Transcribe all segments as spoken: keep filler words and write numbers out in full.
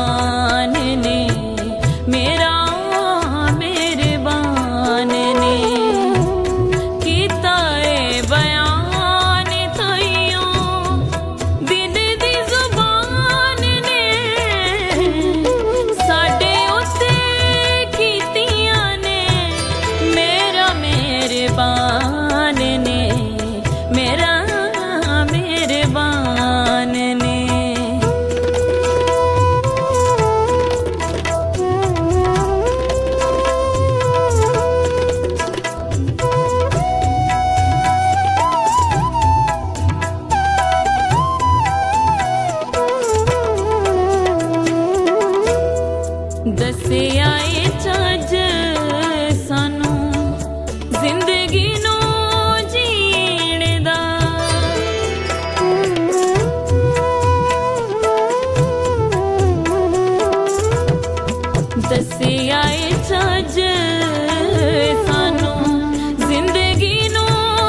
मेहरबान ने मेरा मेहरबान ने कीता ए बयान थइयो दिल दी जुबान ने साडे उत्ते कीतियां ने मेरा मेहरबान ने मेरा मेहरबान ने दसिया ए चज सानू जिंदगी नू जीण दा दसिया ए चज सानू जिंदगी नू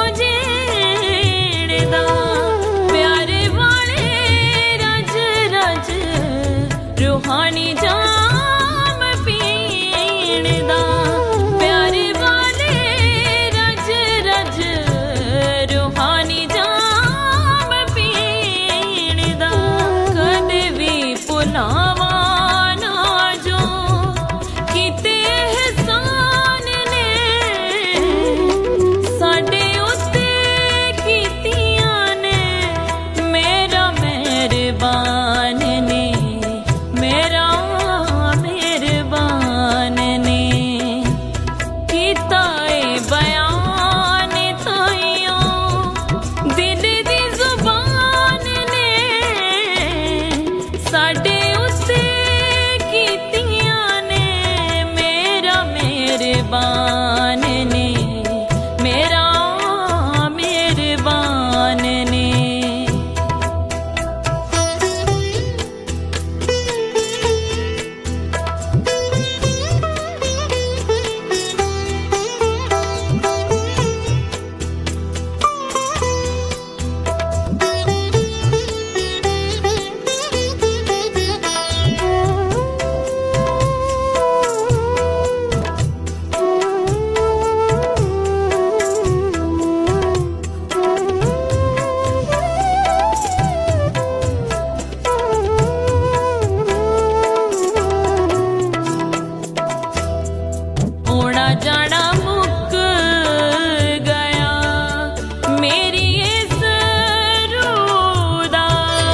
जीण दा प्यारे वाले रज रज रूहानी जाम पीण दा प्यारे वाले रज रज रूहानी जाम पीण दा कदे भी भुलावा ना जो कीते एहसान ने साडे उत्ते कीतियां ने मेरा मेहरबान ने मेरा मेहरबान ने कीता ए बयान थइयो दिल दी जुबान ने साडे उत्ते कीतियां ने मेरा मेहरबान ने मेरा मेहरबान ने ओना जाना मुक गया मेरी इस रूह दा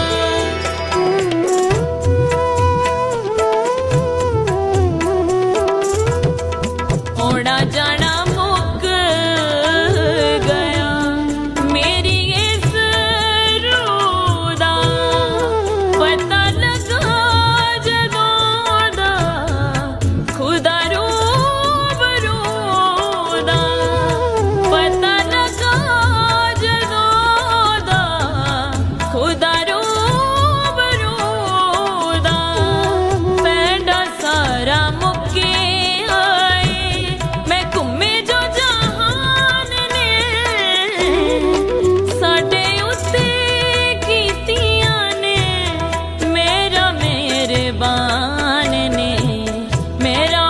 ओना जाना मुक गया मेरी इस रूह दा पता लगा जदों दा खुदा रूबरू दा पता लगा जदों दा खुदा रूबरू दा पैंडा सारा मुक्के आए मैं घूमे जो जहान ने साडे उत्ते कीतियां ने मेरा मेहरबान ने मेरा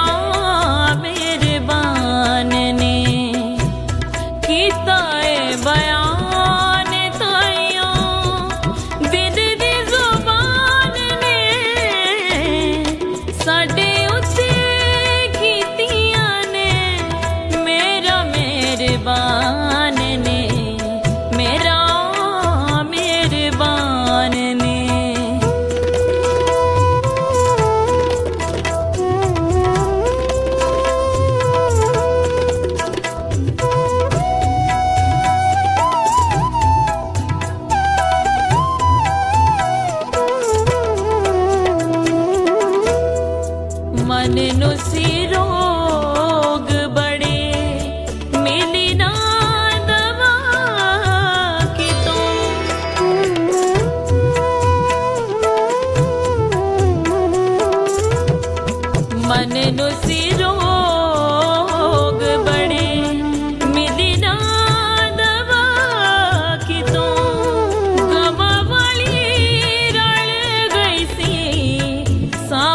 मेहरबान ने कीता ए बयान थइयो दिल दी जुबान ने साडे उत्ते कीतियां ने मेरा मेहरबान ने मेरा मेहरबान ने मन नु सी रोग बड़े मिली ना दवा कितों मन नु सी रोग बड़े मिली ना दवा कितों गवा वाली रल गई सी सा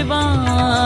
विवान